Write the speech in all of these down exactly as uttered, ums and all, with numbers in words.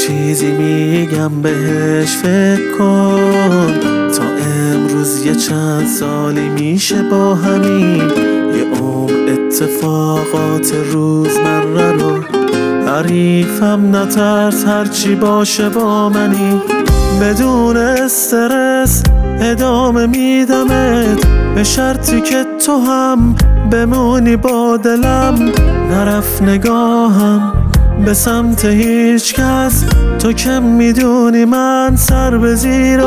چیزی میگم بهش فکر کن. تا امروز یه چند سالی میشه با همین یه عمر اتفاقات روزمره رو. حریفم نترس هرچی باشه با منی، بدون استرس ادامه میدمت، به شرطی که تو هم بمونی با دلم. نرفت نگاهم به سمت هیچ کس، تو که میدونی من سر به زیر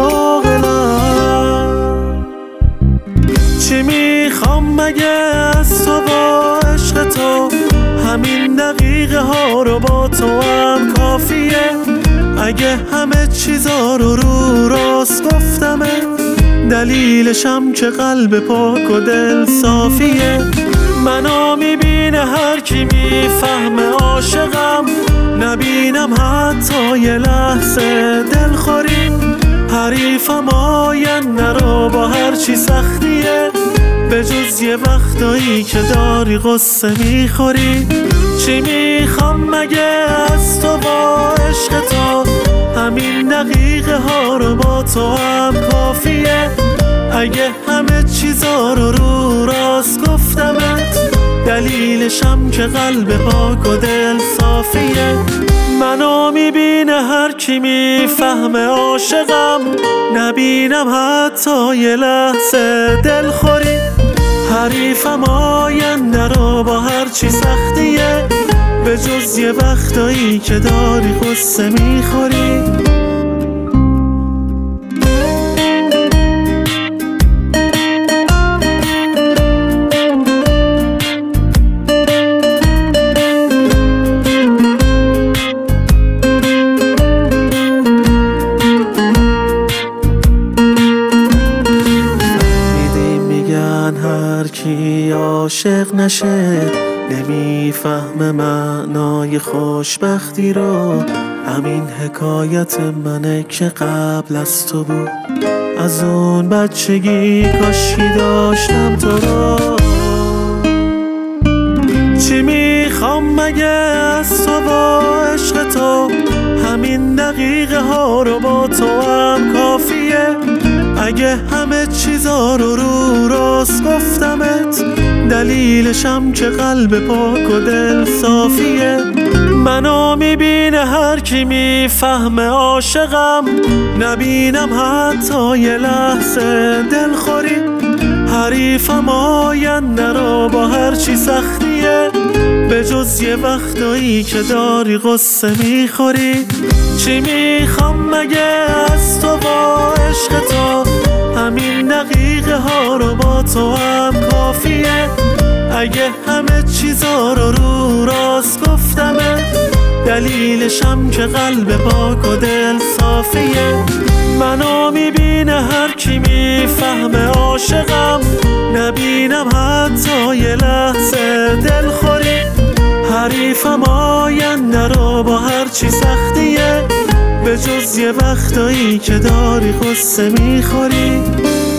عاقلم. چی میخوام مگه از تو با عشق تو؟ همین دقیقه ها رو با تو هم کافیه. اگه همه چیزا رو رو راست گفتمه، دلیلشم که قلب پاک و دل صافیه. منو میبینه هر کی میفهمه عاشقم، نبینم حتی یه لحظه دلخوری. حریفم آینده رو با هر چی سختیه، به جز یه وقتایی که داری قصه میخوری. چی میخوام مگه از تو با عشق تو؟ همین دقیقه ها رو با تو هم کافیه. اگه همه چیزا رو رو راست گفتمت، دلیلشم که قلب پاک و دل صافیه. منو میبینه هر کی میفهمه عاشقم، نبینم حتی یه لحظه دلخوری. حریفم آینده رو با هر چی سختیه، به جز یه وقتایی که داری قصه میخوری. هر کی عاشق نشه نمیفهمه معنای خوشبختی رو. همین حکایت منه که قبل از تو بود، از اون بچگی کاشکی داشتم تو رو. چی میخوام مگه از تو با عشق تو؟ همین دقیقه ها رو با تو هم کافیه. اگه همه چیزا رو رو راست گفتمت، دلیلشم که قلب پاک و دل صافیه. منو میبینه هر کی میفهمه عاشقم، نبینم حتی یه لحظه دلخوری. حریفم آینده رو با هر چی سختیه، به جز یه وقتایی که داری قصه میخوری. چی میخوام مگه از تو با عشق تو؟ همین دقیقه ها رو با تو هم کافیه. اگه همه چیزا رو رو راست گفتمه، دلیلشم که قلب پاک و دل صافیه. منو میبینه هر کی میفهمه عاشقم، نبینم حتی یه لحظه دلخوری. حریفم آینده رو با هر چی سختیه، به جز یه وقتایی که داری قصه میخوری.